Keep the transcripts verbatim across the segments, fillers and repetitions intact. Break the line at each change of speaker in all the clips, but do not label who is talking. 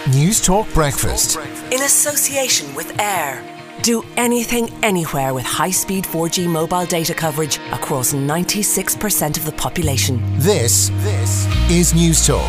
News Talk Breakfast.
In association with Air. Do anything, anywhere with high-speed four G mobile data coverage across ninety-six percent of the population.
This, this is News Talk.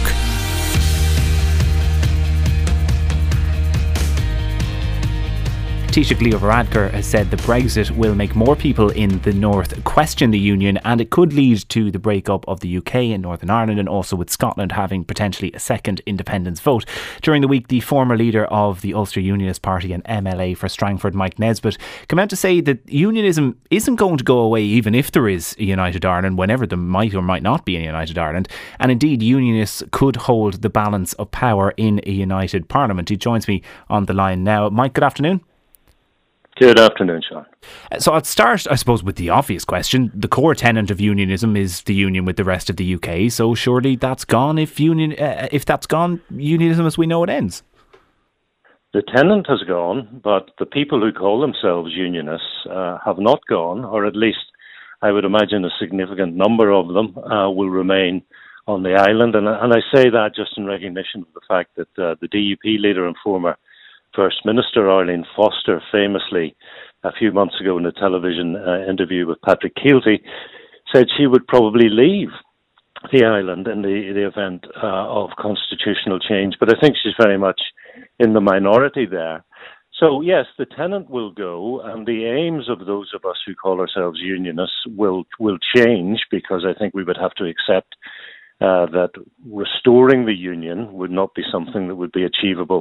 Taoiseach Leo Varadkar has said that Brexit will make more people in the North question the Union, and it could lead to the breakup of the U K and Northern Ireland, and also with Scotland having potentially a second independence vote. During the week, the former leader of the Ulster Unionist Party and M L A for Strangford, Mike Nesbitt, came out to say that unionism isn't going to go away even if there is a united Ireland, whenever there might or might not be a united Ireland. And indeed, unionists could hold the balance of power in a united Parliament. He joins me on the line now. Mike, good afternoon.
Good afternoon, Sean.
So I'll start, I suppose, with the obvious question. The core tenet of unionism is the union with the rest of the U K. So surely that's gone. If union, uh, if that's gone, unionism as we know it ends.
The tenet has gone, but the people who call themselves unionists uh, have not gone, or at least I would imagine a significant number of them uh, will remain on the island. And, and I say that just in recognition of the fact that uh, the D U P leader and former First Minister Arlene Foster famously a few months ago in a television uh, interview with Patrick Kielty said she would probably leave the island in the, the event uh, of constitutional change. But I think she's very much in the minority there. So yes, the tenant will go, and the aims of those of us who call ourselves unionists will will change, because I think we would have to accept uh, that restoring the union would not be something that would be achievable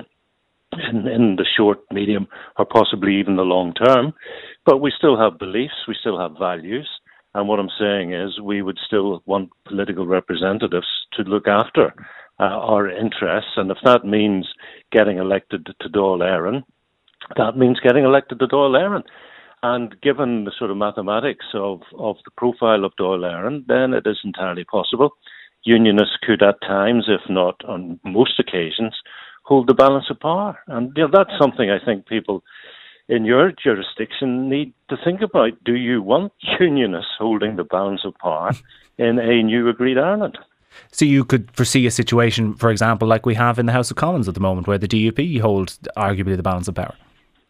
In, in the short, medium, or possibly even the long term. But we still have beliefs, we still have values, and what I'm saying is we would still want political representatives to look after uh, our interests, and if that means getting elected to Dáil Éireann, that means getting elected to Dáil Éireann. And given the sort of mathematics of, of the profile of Dáil Éireann, then it is entirely possible. Unionists could at times, if not on most occasions, hold the balance of power. And you know, that's something I think people in your jurisdiction need to think about. Do you want unionists holding the balance of power in a new agreed Ireland?
So you could foresee a situation, for example, like we have in the House of Commons at the moment, where the D U P hold arguably the balance of power?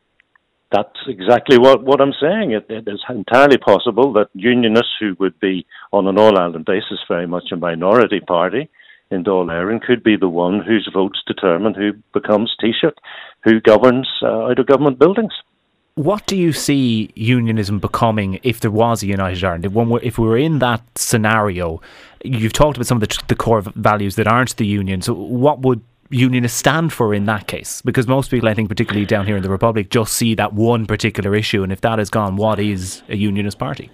That's exactly what, what I'm saying. It, it is entirely possible that unionists who would be on an all-Ireland basis very much a minority party in Dáil Éireann could be the one whose votes determine who becomes Taoiseach, who governs uh, out of government buildings.
What do you see unionism becoming if there was a united Ireland? If, when we're, if we were in that scenario, you've talked about some of the, the core values that aren't the union. So what would unionists stand for in that case? Because most people, I think, particularly down here in the Republic, just see that one particular issue. And if that is gone, what is a unionist party?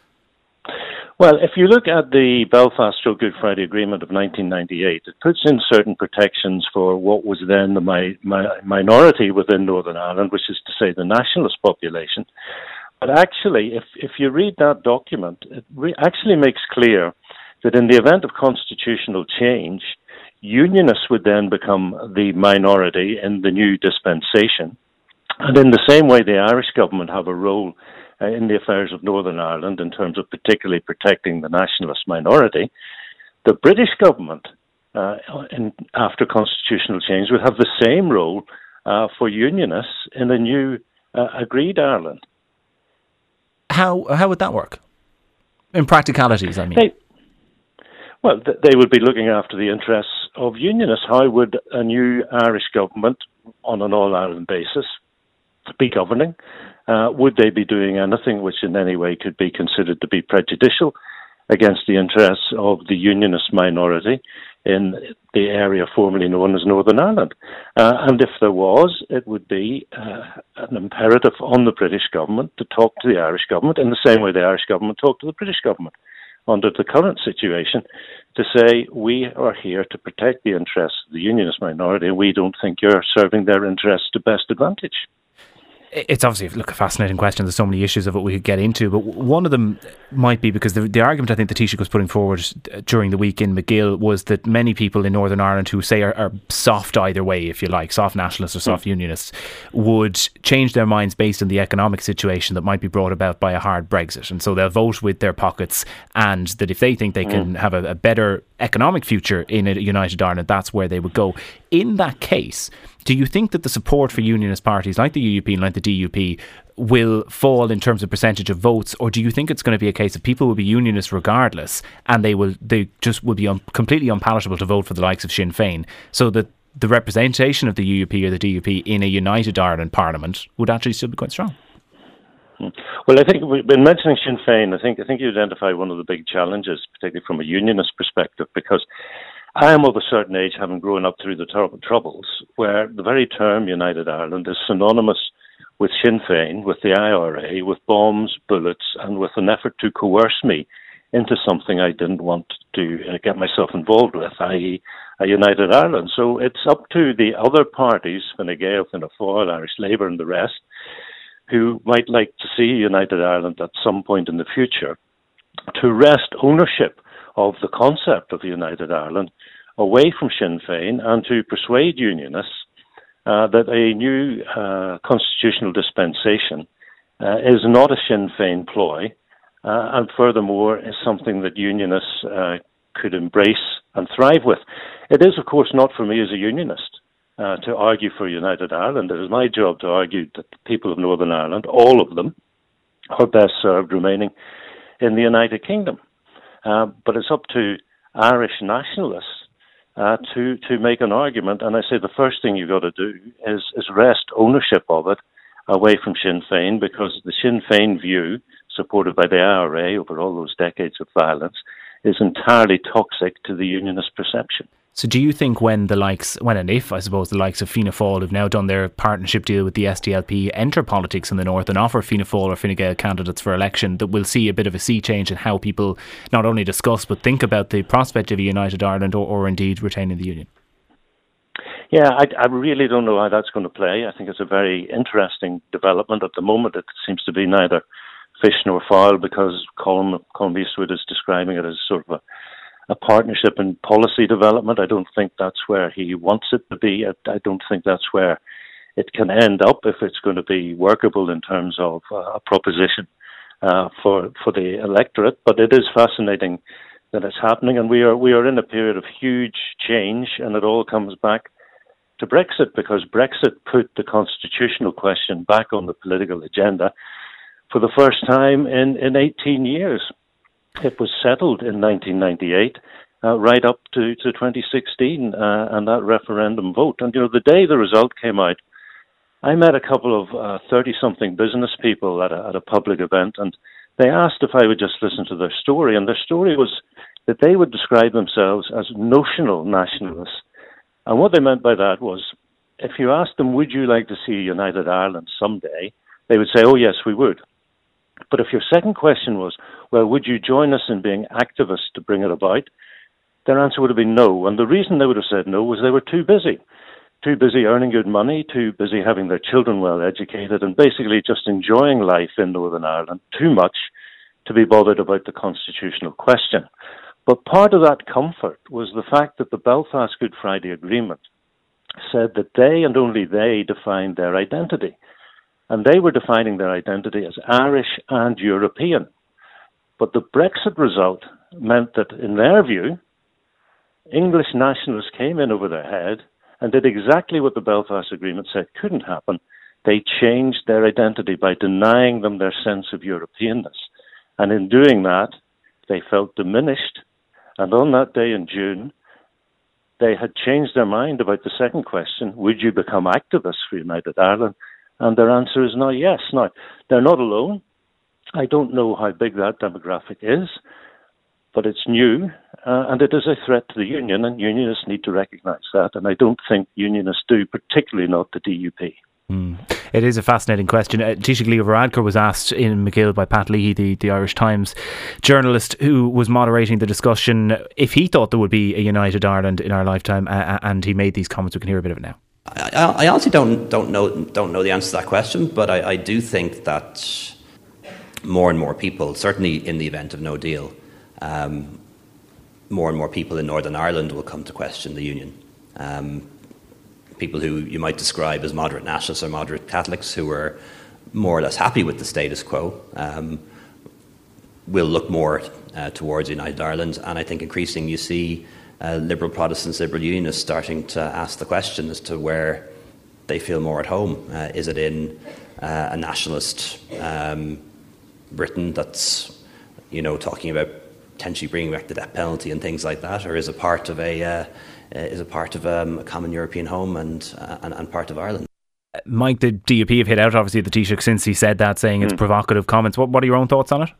Well, if you look at the Belfast-Good Friday Agreement of nineteen ninety-eight, it puts in certain protections for what was then the mi- mi- minority within Northern Ireland, which is to say the nationalist population. But actually, if, if you read that document, it re- actually makes clear that in the event of constitutional change, unionists would then become the minority in the new dispensation. And in the same way, the Irish government have a role uh, in the affairs of Northern Ireland in terms of particularly protecting the nationalist minority. The British government, uh, in, after constitutional change, would have the same role uh, for unionists in a new uh, agreed Ireland.
How how would that work? In practicalities, I mean.
They, well, th- they would be looking after the interests of unionists. How would a new Irish government on an all-Ireland basis be governing? Uh, would they be doing anything which in any way could be considered to be prejudicial against the interests of the unionist minority in the area formerly known as Northern Ireland? Uh, and if there was, it would be uh, an imperative on the British government to talk to the Irish government in the same way the Irish government talked to the British government under the current situation, to say we are here to protect the interests of the unionist minority and we don't think you're serving their interests to best advantage.
It's obviously, look, a fascinating question. There's so many issues of it we could get into, but one of them might be because the, the argument I think the Taoiseach was putting forward during the week in McGill was that many people in Northern Ireland who say are, are soft either way, if you like, soft nationalists or soft mm. unionists, would change their minds based on the economic situation that might be brought about by a hard Brexit. And so they'll vote with their pockets, and that if they think they can mm. have a, a better economic future in a united Ireland, that's where they would go. in that case, do you think that the support for unionist parties like the U U P and like the D U P will fall in terms of percentage of votes, or do you think it's going to be a case of people will be unionist regardless, and they will they just will be un- completely unpalatable to vote for the likes of Sinn Féin, so that the representation of the U U P or the D U P in a united Ireland Parliament would actually still be quite strong?
Well, I think when mentioning Sinn Féin, I think I think you identify one of the big challenges, particularly from a unionist perspective, because I am of a certain age, having grown up through the terrible Troubles, where the very term United Ireland is synonymous with Sinn Féin, with the I R A, with bombs, bullets, and with an effort to coerce me into something I didn't want to uh, get myself involved with, that is a United Ireland. So it's up to the other parties, Fine Gael, Fianna Fáil, Irish Labour and the rest, who might like to see United Ireland at some point in the future, to wrest ownership of the concept of United Ireland away from Sinn Féin and to persuade unionists uh, that a new uh, constitutional dispensation uh, is not a Sinn Féin ploy, uh, and furthermore is something that unionists uh, could embrace and thrive with. It is, of course, not for me as a unionist uh, to argue for United Ireland. It is my job to argue that the people of Northern Ireland, all of them, are best served remaining in the United Kingdom. Uh, but it's up to Irish nationalists uh, to to make an argument. And I say the first thing you've got to do is, is wrest ownership of it away from Sinn Féin, because the Sinn Féin view, supported by the I R A over all those decades of violence, is entirely toxic to the unionist perception.
So do you think when the likes, when and if, I suppose, the likes of Fianna Fáil, who've now done their partnership deal with the S D L P, enter politics in the north and offer Fianna Fáil or Fine Gael candidates for election, that we'll see a bit of a sea change in how people not only discuss but think about the prospect of a united Ireland, or, or indeed retaining the union?
Yeah, I, I really don't know how that's going to play. I think it's a very interesting development. At the moment, it seems to be neither fish nor fowl, because Colm, Colm Eastwood is describing it as sort of a a partnership in policy development. I don't think that's where he wants it to be. I, I don't think that's where it can end up if it's going to be workable in terms of uh, a proposition uh, for for the electorate. But it is fascinating that it's happening, and we are we are in a period of huge change, and it all comes back to Brexit, because Brexit put the constitutional question back on the political agenda for the first time in, in eighteen years. It was settled in nineteen ninety-eight, uh, right up to, to twenty sixteen, uh, and that referendum vote. And, you know, the day the result came out, I met a couple of uh, thirty-something business people at a, at a public event, and they asked if I would just listen to their story. And their story was that they would describe themselves as notional nationalists. And what they meant by that was, if you asked them, would you like to see United Ireland someday, they would say, oh, yes, we would. But if your second question was, well, would you join us in being activists to bring it about? Their answer would have been no. And the reason they would have said no was they were too busy. Too busy earning good money, too busy having their children well educated, and basically just enjoying life in Northern Ireland too much to be bothered about the constitutional question. But part of that comfort was the fact that the Belfast Good Friday Agreement said that they and only they defined their identity. And they were defining their identity as Irish and European. But the Brexit result meant that, in their view, English nationalists came in over their head and did exactly what the Belfast Agreement said couldn't happen. They changed their identity by denying them their sense of Europeanness. And in doing that, they felt diminished. And on that day in June, they had changed their mind about the second question, would you become activists for United Ireland? And their answer is now yes. Now, they're not alone. I don't know how big that demographic is, but it's new, uh, and it is a threat to the union, and unionists need to recognise that. And I don't think unionists do, particularly not the D U P.
Mm. It is a fascinating question. Uh, Taoiseach Leo Varadkar was asked in McGill by Pat Leahy, the, the Irish Times journalist who was moderating the discussion, if he thought there would be a united Ireland in our lifetime, uh, and he made these comments. We can hear a bit of it now.
I, I honestly don't don't know don't know the answer to that question, but I, I do think that more and more people, certainly in the event of no deal, um, more and more people in Northern Ireland will come to question the union. Um, people who you might describe as moderate nationalists or moderate Catholics, who are more or less happy with the status quo, um, will look more uh, towards United Ireland. And I think increasingly you see uh, Liberal Protestants, Liberal Unionists starting to ask the question as to where they feel more at home. Uh, is it in uh, a nationalist um, Britain that's, you know, talking about potentially bringing back the death penalty and things like that, or is it part of a uh, is it part of um, a common European home and, uh, and and part of Ireland?
Mike, the D U P have hit out obviously the Taoiseach since he said that, saying it's mm. provocative comments. What what are your own thoughts on it?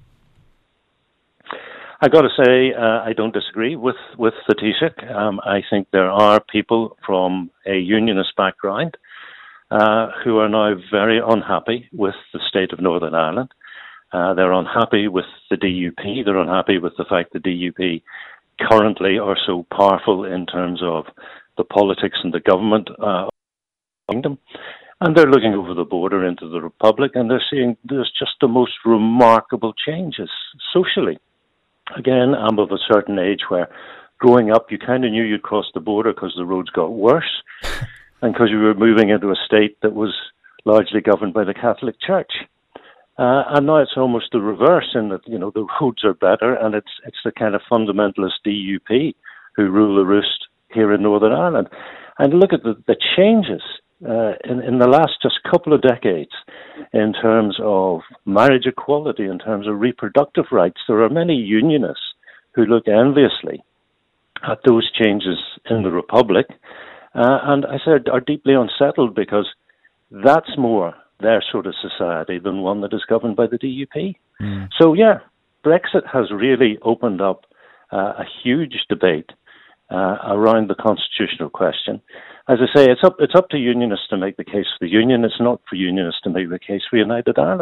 I got to say, uh, I don't disagree with, with the Taoiseach. Um, I think there are people from a unionist background uh, who are now very unhappy with the state of Northern Ireland. Uh, they're unhappy with the D U P. They're unhappy with the fact the D U P currently are so powerful in terms of the politics and the government uh, of the kingdom. And they're looking over the border into the Republic, and they're seeing there's just the most remarkable changes socially. Again, I'm of a certain age where growing up, you kind of knew you'd cross the border because the roads got worse and because you were moving into a state that was largely governed by the Catholic Church. Uh, and now it's almost the reverse in that, you know, the roads are better and it's it's the kind of fundamentalist D U P who rule the roost here in Northern Ireland. And look at the, the changes uh, in, in the last just couple of decades in terms of marriage equality, in terms of reproductive rights. There are many unionists who look enviously at those changes in the Republic uh, and I said are deeply unsettled because that's more their sort of society than one that is governed by the D U P. Mm. So yeah, Brexit has really opened up uh, a huge debate uh, around the constitutional question. As I say, it's up it's up to unionists to make the case for the union. It's not for unionists to make the case for United Ireland.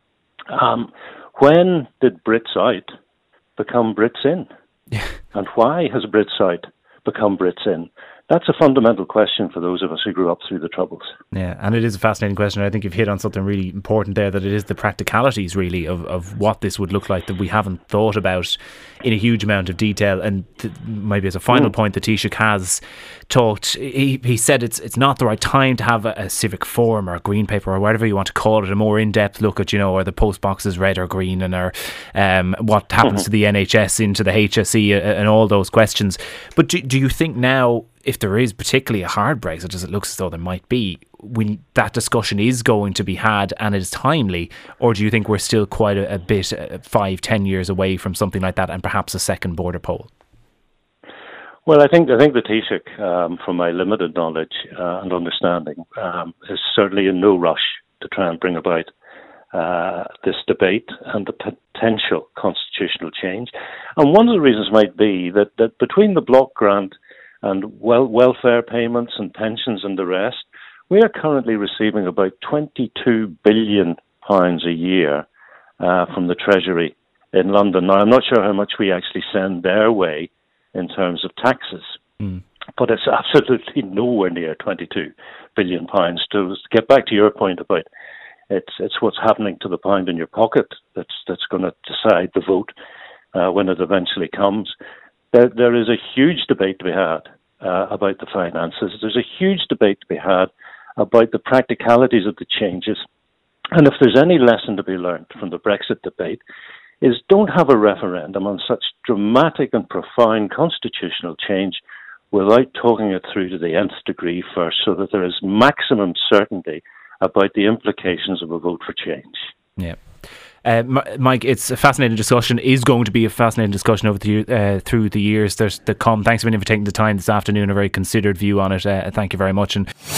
Um, when did Brits out become Brits in?
Yeah.
And why has Brits out become Brits in? That's a fundamental question for those of us who grew up through the Troubles.
Yeah, and it is a fascinating question. I think you've hit on something really important there, that it is the practicalities really of, of what this would look like that we haven't thought about in a huge amount of detail. And th- maybe as a final mm. point, the Taoiseach has talked, he, he said it's it's not the right time to have a, a civic forum or a green paper or whatever you want to call it, a more in-depth look at, you know, are the post boxes red or green, and are um, what happens mm-hmm. to the N H S into the H S E and all those questions. But do, do you think now, if there is particularly a hard Brexit, as it looks as though there might be, when that discussion is going to be had and it is timely, or do you think we're still quite a, a bit, uh, five, ten years away from something like that and perhaps a second border poll?
Well, I think I think the Taoiseach, um, from my limited knowledge uh, and understanding, um, is certainly in no rush to try and bring about uh, this debate and the potential constitutional change. And one of the reasons might be that, that between the block grant and well, welfare payments and pensions and the rest, we are currently receiving about twenty-two billion pounds a year uh, from the Treasury in London. Now, I'm not sure how much we actually send their way in terms of taxes, mm. but it's absolutely nowhere near twenty-two billion pounds. To get back to your point about it's it's what's happening to the pound in your pocket that's that's going to decide the vote uh, when it eventually comes. There, there is a huge debate to be had uh, about the finances. There's a huge debate to be had about the practicalities of the changes. And if there's any lesson to be learned from the Brexit debate, is don't have a referendum on such dramatic and profound constitutional change without talking it through to the nth degree first, so that there is maximum certainty about the implications of a vote for change.
Yeah. Uh, Mike, it's a fascinating discussion, is going to be a fascinating discussion over the uh, through the years there's to come. Thanks a million for taking the time this afternoon, a very considered view on it. Uh, thank you very much. And